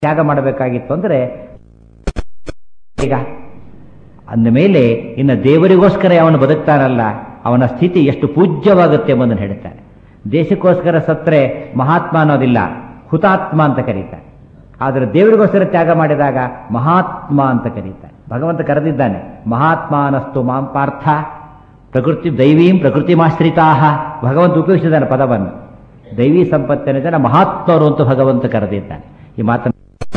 ತ್ಯಾಗ ಮಾಡಬೇಕಾಗಿತ್ತು ಅಂದ್ರೆ ಈಗ ಅಂದ ಮೇಲೆ ಇನ್ನು ದೇವರಿಗೋಸ್ಕರ ಅವನು ಬದುಕ್ತಾನಲ್ಲ, ಅವನ ಸ್ಥಿತಿ ಎಷ್ಟು ಪೂಜ್ಯವಾಗುತ್ತೆ ಎಂಬುದನ್ನು ಹೇಳ್ತಾರೆ. ದೇಶಕ್ಕೋಸ್ಕರ ಸತ್ರೆ ಮಹಾತ್ಮ ಅನ್ನೋದಿಲ್ಲ, ಹುತಾತ್ಮ ಅಂತ ಕರೀತಾರೆ. ಆದರೆ ದೇವರಿಗೋಸ್ಕರ ತ್ಯಾಗ ಮಾಡಿದಾಗ ಮಹಾತ್ಮ ಅಂತ ಕರೀತಾರೆ. ಭಗವಂತ ಕರೆದಿದ್ದಾನೆ, ಮಹಾತ್ಮಾನಸ್ತು ಮಾಂ ಪಾರ್ಥ ಪ್ರಕೃತಿ ದೈವೀಂ ಪ್ರಕೃತಿಮಾಶ್ರಿತಾಹ. ಭಗವಂತ ಉಪಯೋಗಿಸಿದ್ದಾನೆ ಪದವನ್ನು. ದೈವಿ ಸಂಪತ್ತಿನ ಜನ ಮಹಾತ್ಮರು ಅಂತ ಭಗವಂತ ಕರೆದಿದ್ದಾನೆ. ಈ ಮಾತನ್ನು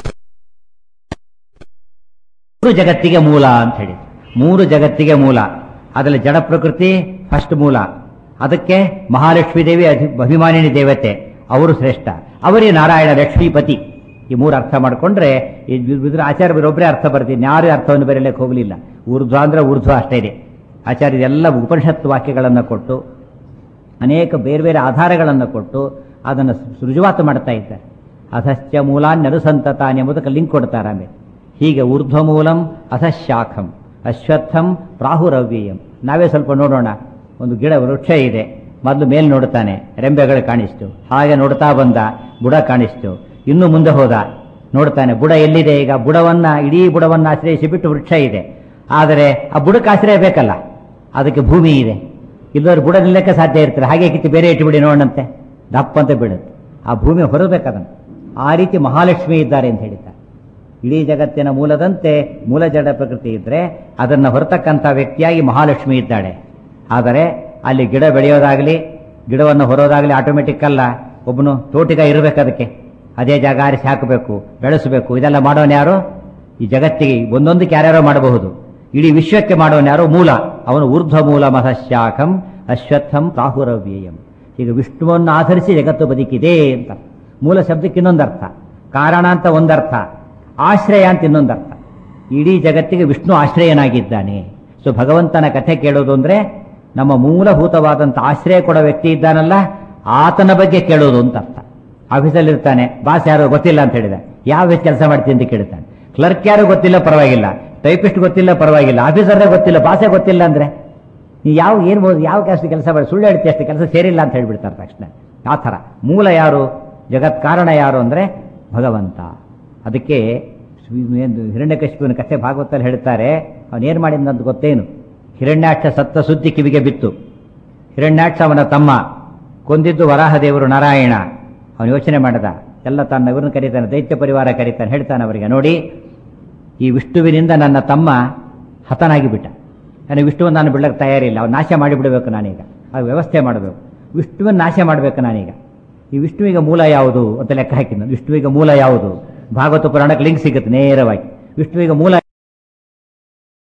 ಮೂರು ಜಗತ್ತಿಗೆ ಮೂಲ ಅಂತ ಹೇಳಿ, ಮೂರು ಜಗತ್ತಿಗೆ ಮೂಲ. ಅದರಲ್ಲಿ ಜಡ ಪ್ರಕೃತಿ ಫಸ್ಟ್ ಮೂಲ, ಅದಕ್ಕೆ ಮಹಾಲಕ್ಷ್ಮೀ ದೇವಿ ಅಭಿಮಾನಿನಿ ದೇವತೆ, ಅವರು ಶ್ರೇಷ್ಠ, ಅವರೇ ನಾರಾಯಣ ಲಕ್ಷ್ಮೀಪತಿ. ಈ ಮೂರು ಅರ್ಥ ಮಾಡಿಕೊಂಡ್ರೆ ಆಚಾರ್ಯರೊಬ್ಬರೇ ಅರ್ಥ ಬರ್ತೀನಿ, ಯಾರು ಅರ್ಥವನ್ನು ಬರೀಲಿಕ್ಕೆ ಹೋಗಲಿಲ್ಲ. ಊರ್ಧ್ವ ಅಂದ್ರೆ ಊರ್ಧ್ವ ಅಷ್ಟೇ ಇದೆ. ಆಚಾರ್ಯರೆಲ್ಲ ಉಪನಿಷತ್ತು ವಾಕ್ಯಗಳನ್ನು ಕೊಟ್ಟು ಅನೇಕ ಬೇರೆ ಬೇರೆ ಆಧಾರಗಳನ್ನು ಕೊಟ್ಟು ಅದನ್ನು ರುಜುವಾತು ಮಾಡ್ತಾ ಇದ್ದಾರೆ. ಅಧಶ್ಚ ಮೂಲಾನ್ಯನುಸಂತತಾನ್ ಎಂಬುದಕ್ಕೆ ಲಿಂಕ್ ಕೊಡ್ತಾರೆ. ಆಮೇಲೆ ಹೀಗೆ ಊರ್ಧ್ವ ಮೂಲಂ ಅಧಶಾಖಂ ಅಶ್ವತ್ಥಂ ಪ್ರಾಹುರವ್ಯಯಂ. ನಾವೇ ಸ್ವಲ್ಪ ನೋಡೋಣ. ಒಂದು ಗಿಡ ವೃಕ್ಷ ಇದೆ, ಮೊದಲು ಮೇಲ್ ನೋಡ್ತಾನೆ, ರೆಂಬೆಗಳು ಕಾಣಿಸ್ತು, ಹಾಗೆ ನೋಡ್ತಾ ಬಂದ, ಬುಡ ಕಾಣಿಸ್ತು. ಇನ್ನು ಮುಂದೆ ಹೋದ, ನೋಡ್ತಾನೆ ಬುಡ ಎಲ್ಲಿದೆ. ಈಗ ಬುಡವನ್ನ, ಇಡೀ ಬುಡವನ್ನು ಆಶ್ರಯಿಸಿ ಬಿಟ್ಟು ವೃಕ್ಷ ಇದೆ, ಆದರೆ ಆ ಬುಡಕ್ಕೆ ಆಶ್ರಯ ಬೇಕಲ್ಲ, ಅದಕ್ಕೆ ಭೂಮಿ ಇದೆ. ಇಲ್ಲದವ್ರು ಬುಡ ನಿಲ್ಲಕ್ಕೆ ಸಾಧ್ಯ ಇರ್ತಾರೆ, ಹಾಗೆ ಕಿತ್ತು ಬೇರೆ ಇಟ್ಟುಬಿಡಿ ನೋಡಂತೆ, ದಪ್ಪ ಅಂತ ಬೀಳುತ್ತೆ. ಆ ಭೂಮಿ ಹೊರಬೇಕದನ್ನು. ಆ ರೀತಿ ಮಹಾಲಕ್ಷ್ಮಿ ಇದ್ದಾರೆ ಅಂತ ಹೇಳಿದ್ದಾರೆ. ಇಡೀ ಜಗತ್ತಿನ ಮೂಲದಂತೆ ಮೂಲ ಜಡ ಪ್ರಕೃತಿ ಇದ್ರೆ ಅದನ್ನು ಹೊರತಕ್ಕಂಥ ವ್ಯಕ್ತಿಯಾಗಿ ಮಹಾಲಕ್ಷ್ಮಿ ಇದ್ದಾಳೆ. ಆದರೆ ಅಲ್ಲಿ ಗಿಡ ಬೆಳೆಯೋದಾಗಲಿ ಗಿಡವನ್ನು ಹೊರೋದಾಗಲಿ ಆಟೋಮೆಟಿಕ್ ಅಲ್ಲ. ಒಬ್ಬನು ತೋಟಿಗ ಇರಬೇಕು, ಅದಕ್ಕೆ ಅದೇ ಜಾಗ ಆರಿಸಿ ಹಾಕಬೇಕು, ಬೆಳೆಸಬೇಕು. ಇದೆಲ್ಲ ಮಾಡೋನು ಯಾರು? ಈ ಜಗತ್ತಿಗೆ ಒಂದೊಂದಕ್ಕೆ ಯಾರ್ಯಾರೋ ಮಾಡಬಹುದು, ಇಡೀ ವಿಶ್ವಕ್ಕೆ ಮಾಡೋನು ಯಾರು? ಮೂಲ. ಅವನು ಊರ್ಧ್ವ ಮೂಲ ಮಧಶಾಖಂ ಅಶ್ವತ್ಥಂ ಪ್ರಾಹುರವ್ಯಯಂ. ಈಗ ವಿಷ್ಣುವನ್ನು ಆಧರಿಸಿ ಜಗತ್ತು ಬದುಕಿದೆ ಅಂತ. ಮೂಲ ಶಬ್ದಕ್ಕೆ ಇನ್ನೊಂದರ್ಥ, ಕಾರಣ ಅಂತ ಒಂದರ್ಥ, ಆಶ್ರಯ ಅಂತ ಇನ್ನೊಂದರ್ಥ. ಇಡೀ ಜಗತ್ತಿಗೆ ವಿಷ್ಣು ಆಶ್ರಯನಾಗಿದ್ದಾನೆ. ಸೊ ಭಗವಂತನ ಕಥೆ ಕೇಳೋದು ಅಂದ್ರೆ ನಮ್ಮ ಮೂಲಭೂತವಾದಂಥ ಆಶ್ರಯ ಕೊಡೋ ವ್ಯಕ್ತಿ ಇದ್ದಾನಲ್ಲ, ಆತನ ಬಗ್ಗೆ ಕೇಳೋದು ಅಂತ ಅರ್ಥ. ಆಫೀಸಲ್ಲಿ ಇರ್ತಾನೆ, ಬಾಸ್ ಯಾರು ಗೊತ್ತಿಲ್ಲ ಅಂತ ಹೇಳಿದ, ಯಾವ ಕೆಲಸ ಮಾಡ್ತೀನಿ ಅಂತ ಕೇಳ್ತಾನೆ. ಕ್ಲರ್ಕ್ ಯಾರು ಗೊತ್ತಿಲ್ಲ ಪರವಾಗಿಲ್ಲ, ಟೈಪಿಸ್ಟ್ ಗೊತ್ತಿಲ್ಲ ಪರವಾಗಿಲ್ಲ, ಆಫೀಸರ್ನೇ ಗೊತ್ತಿಲ್ಲ, ಬಾಸೇ ಗೊತ್ತಿಲ್ಲ ಅಂದ್ರೆ ನೀ ಯಾವ ಕೆಲಸ ಮಾಡಿ ಸುಳ್ಳು ಹೇಳ್ತೀಯ, ಅಷ್ಟು ಕೆಲಸ ಸೇರಿಲ್ಲ ಅಂತ ಹೇಳ್ಬಿಡ್ತಾರೆ ತಕ್ಷಣ. ಆ ಥರ ಮೂಲ ಯಾರು, ಜಗತ್ ಕಾರಣ ಯಾರು ಅಂದ್ರೆ ಭಗವಂತ. ಅದಕ್ಕೆ ಹಿರಣ್ಯಕಶಿಪುವಿನ ಕಥೆ ಭಾಗವತಲ್ಲಿ ಹೇಳ್ತಾರೆ. ಅವನೇನು ಮಾಡಿದಂತ ಗೊತ್ತೇನು? ಹಿರಣ್ಯಾಕ್ಷ ಸತ್ತ ಸುದ್ದಿ ಕಿವಿಗೆ ಬಿತ್ತು. ಹಿರಣ್ಯಾಕ್ಷ ಅವನ ತಮ್ಮ, ಕೊಂದಿದ್ದು ವರಾಹದೇವರು ನಾರಾಯಣ. ಅವನು ಯೋಚನೆ ಮಾಡಿದ, ಎಲ್ಲ ತನ್ನ ಇವ್ರನ್ನ ಕರೀತಾನೆ, ದೈತ್ಯ ಪರಿವಾರ ಕರೀತಾನೆ. ಹೇಳ್ತಾನೆ ಅವರಿಗೆ, ನೋಡಿ ಈ ವಿಷ್ಣುವಿನಿಂದ ನನ್ನ ತಮ್ಮ ಹತನಾಗಿ ಬಿಟ್ಟ, ನನಗೆ ವಿಷ್ಣುವನ್ನು ನಾನು ಬಿಡಕ್ಕೆ ತಯಾರಿಲ್ಲ, ಅವ್ನು ನಾಶ ಮಾಡಿಬಿಡಬೇಕು ನಾನೀಗ, ಅದು ವ್ಯವಸ್ಥೆ ಮಾಡಬೇಕು, ವಿಷ್ಣುವನ್ನು ನಾಶ ಮಾಡಬೇಕು ನಾನೀಗ. ಈ ವಿಷ್ಣುವಿಗೆ ಮೂಲ ಯಾವುದು ಅಂತ ಲೆಕ್ಕ ಹಾಕಿದ್ದು. ವಿಷ್ಣುವಿಗೆ ಮೂಲ ಯಾವುದು? ಭಾಗವತ ಪುರಾಣಕ್ಕೆ ಲಿಂಕ್ ಸಿಗುತ್ತೆ ನೇರವಾಗಿ. ವಿಷ್ಣುವಿಗೆ ಮೂಲ